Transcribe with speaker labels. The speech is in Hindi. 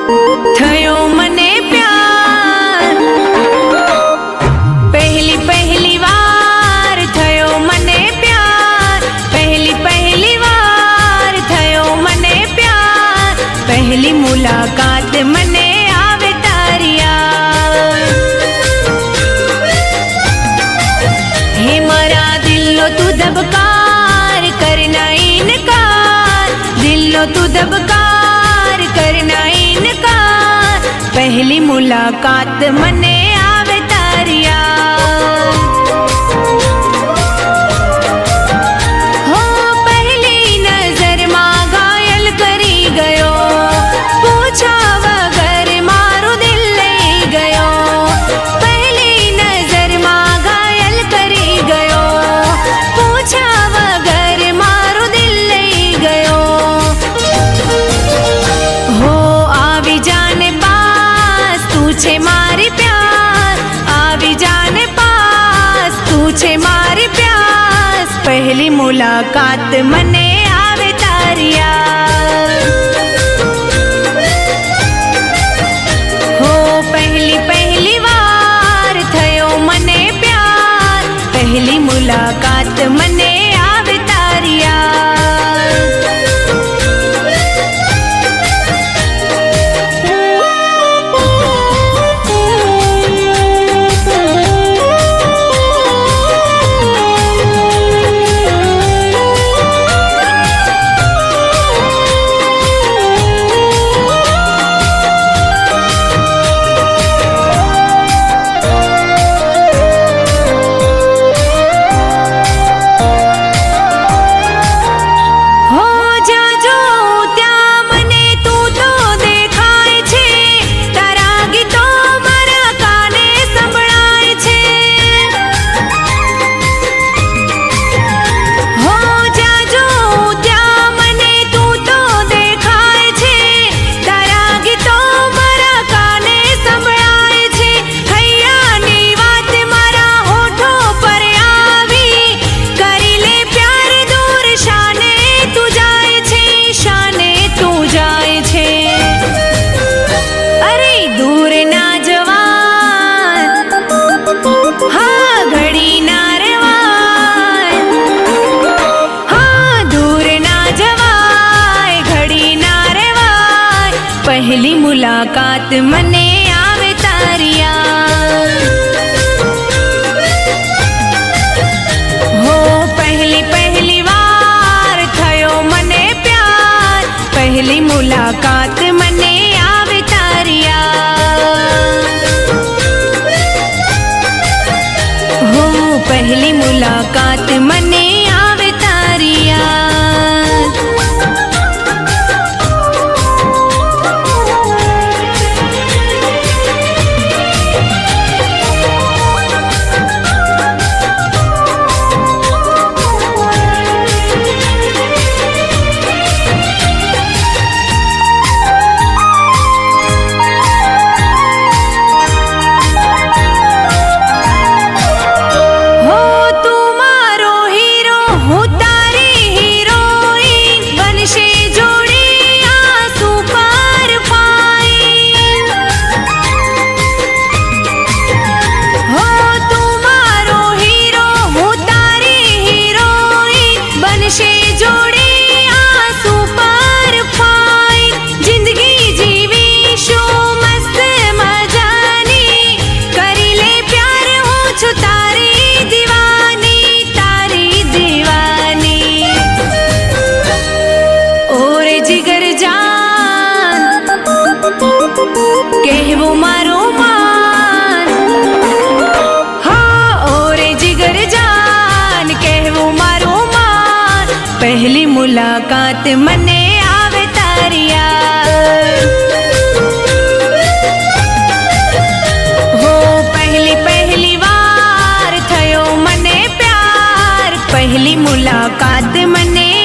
Speaker 1: थयो मने प्यार पहली पहली वार थयो मने प्यार पहली पहली वार थयो मने प्यार पहली मुलाकात मने आवे तारिया हे मारा दिलो तू दबकार करना इनकार दिलो तू दबकार करना इनकार पहली मुलाकात मने आवे तारिया हो पहली नजर मां घायल करी गयो पूछा वगर मारो दिल ले गयो पहली नजर मां घायल करी गयो पूछा वगर मारो दिल ले गयो हो आवी जाने पास तू छे मारी प्यार आवी जाने पास तू छे मारी प्यास पहली मुलाकात मने आवे तारिया हो पहली पहली वार थयो मने प्यार पहली मुलाकात मने आवे तारिया पहली मुलाकात मने आवे तारिया हो पहली पहली वार थयो मने प्यार पहली मुलाकात मने आवे तारिया हो पहली मुलाकात मने आवे तारिया कहवो मारो मान हाँ ओरे जिगर जान कहवो मारो मान पहली मुलाकात मने आवे तारिया हो पहली पहली वार थयो मने प्यार पहली मुलाकात मने